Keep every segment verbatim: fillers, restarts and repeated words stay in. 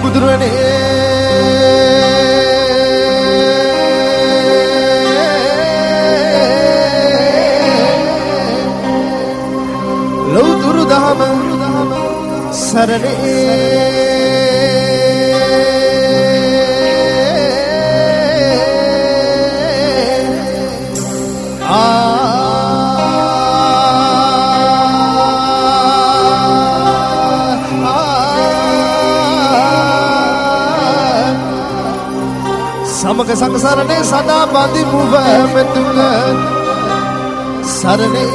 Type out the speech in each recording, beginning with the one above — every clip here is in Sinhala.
බුදුරනේ ලෞතුරු දහම සරණේ සමග සංසරණේ සදා බඳිමු මෙතුල සරණේ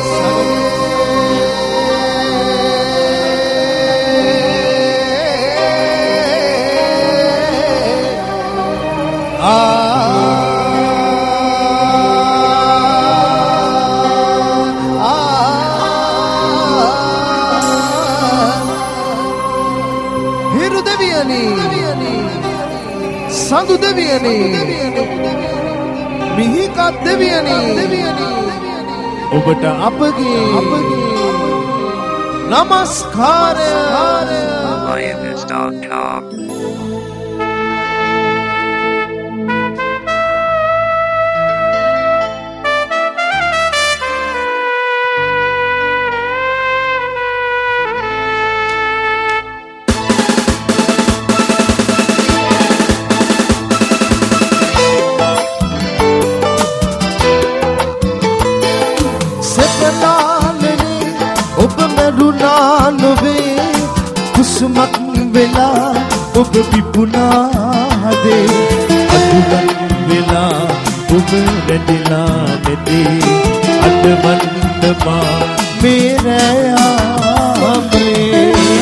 හිරු දෙවියනි සඳු දෙවියනි මිහිකත් දෙවියනි ඔබට අපගේ නමස්කාරය lioness dot com කුසුමක් වෙලා ඔබ පිපුණාදේ අඳුරක් වෙලා ඔබ රැඳිලා නැතේ අදවන්දමා මේ රැයාමේ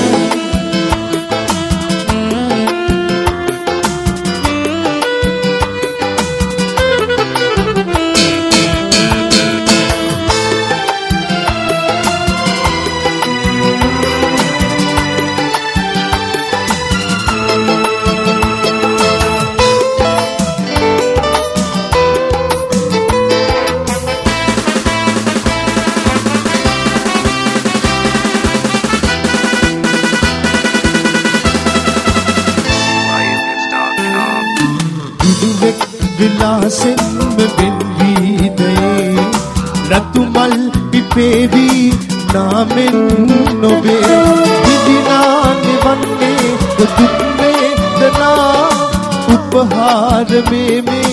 විලාසෙන් මෙබෙන්වීදේ රතුමල් පිපේවි නාමෙන් නොබේ විදිනා නිවන්නේ දුක්මේ දනා උපහාර මේ මේ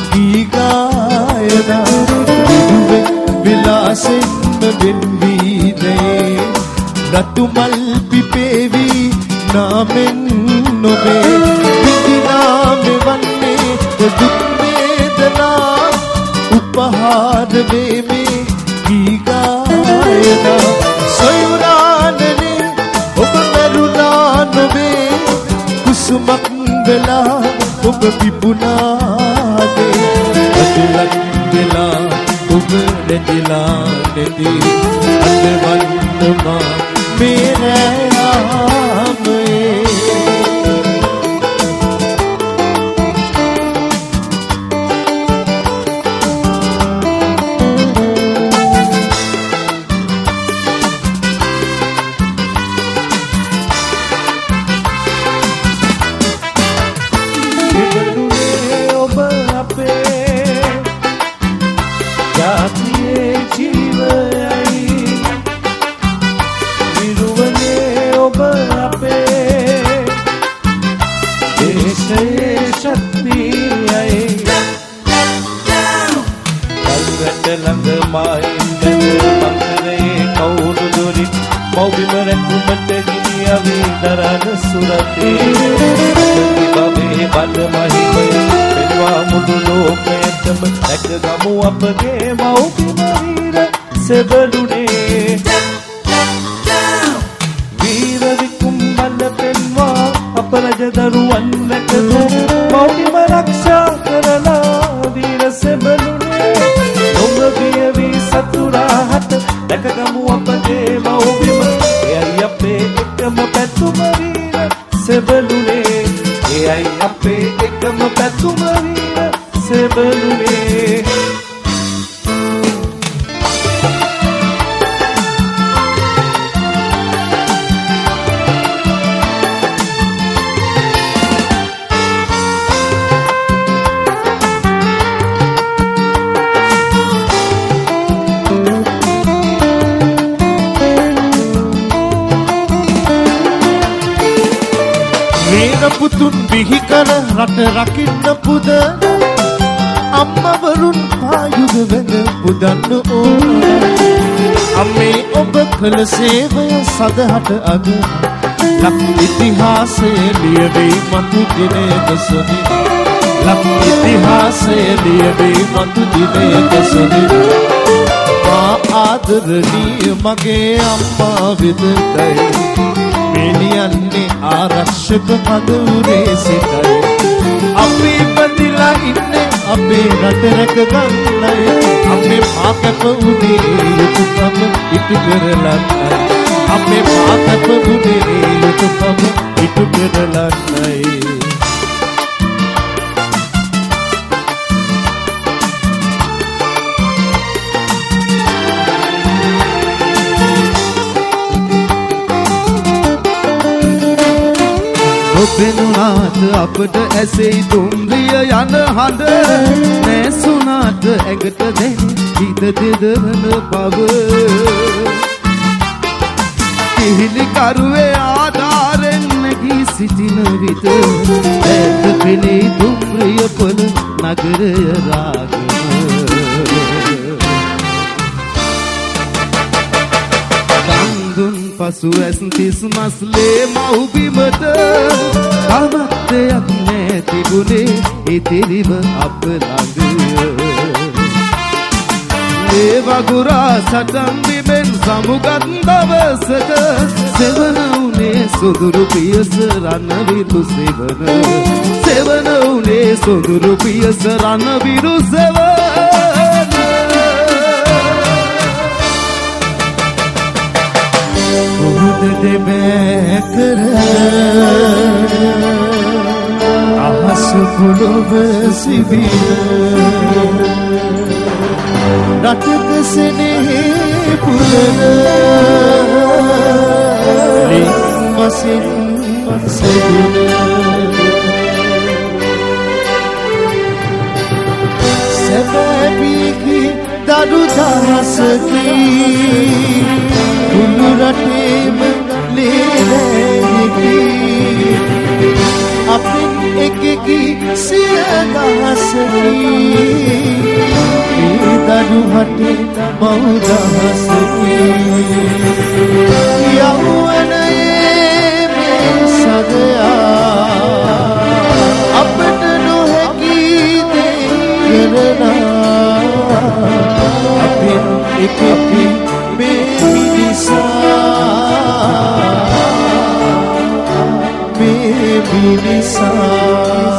ගීගායනා විලාසෙන් මෙබෙන්වීදේ රතුමල් පිපේවි නාමෙන් නොබේ විදිනා නිවන්නේ දුක් වේදනා උපහාර වේමේ ගීගායනා සොයුරානනේ ඔබ මරුණා නොවේ කුසුමක් වෙලා ඔබ පිපුණාදේ අදලක් වෙලා ඔබ රැඳිලා නැදී අදවන්දමා මේ රැයාමේ අපගේ මෞපිමරීර සෙබළුනේ වීර විකුම්බල පෙන්වා අප රජ දරුවන් නැකදු මෞපිම රක්ෂා කරලා වීර සෙබළුනේ නොම බිය වී සතුරාහට දැකගමු අපගේ මෞපිම එයයි අපේ එකම පැතුම වීර සෙබළුනේ එයයි අපේ එකම පැතුම වීර සෙබළුනේ සතුන් බිහි කර රට රකින්න පුද අම්මවරුන් පායුග වෙන පුදන්න ඕන අම්මේ ඔබ කළ සේවය සදහට අද ලක් ඉතිහාසයේ ලියවේ මතු දිනයක සොනි ලක් ඉතිහාසයේ ලියවේ මතු දිනයක සොනි මා ආදරණීය මගේ අම්මා වෙතයි මෙලියන්නේ ආරක්ෂක පදවුරේ සිටයි අපි බඳිලා ඉන්නේ අපේ රට රැක ගන්නයි අපේ මා කැප උනේ යුතුයකම ඉටු කරලන්නයි අපේ මා කැප උනේ යුතුයකම ඉටු කරලන්නයි ඔබෙනුනාට අපට ඇසෙයි දුම්රිය යන හඬ නැසුනාට ඇඟට දැනෙන හිත දෙදරන බව කිහිලි කරුවේ ආධාරෙන් නැගී සිටින විට ඇත පෙනේ දුම්රිය පොළ නගරය රාගම පසු ඇස් තිස් මස්ලේ මව්බිමට තවත් දෙයක් නැතිබුණේ ඉතිරිව අප ළඟ ඒ වගුරා සටන් බිමෙන් සමුගත් දවසක සෙවන උනේ සොඳුරු පියස රණවිරු සෙවන සෙවන උනේ සොඳුරු පියස රණවිරු සෙවන දෙබෑ කර අහස පොළොව සිබිල රටක සෙනෙහි පුරන ලිම්මසින් සෙදුන සැබෑබීකි දඩු දහසකි කුළු රටේම ලේලැහිකි අපින් එකකි සිය දහසකි ඒ දඩු හටේ මව් දහසකි යෞවනයේ මේ සදයා අපට නොහැකි දේ කරනා අපින් එකකි මේ මිනිසා මේ මිනිසා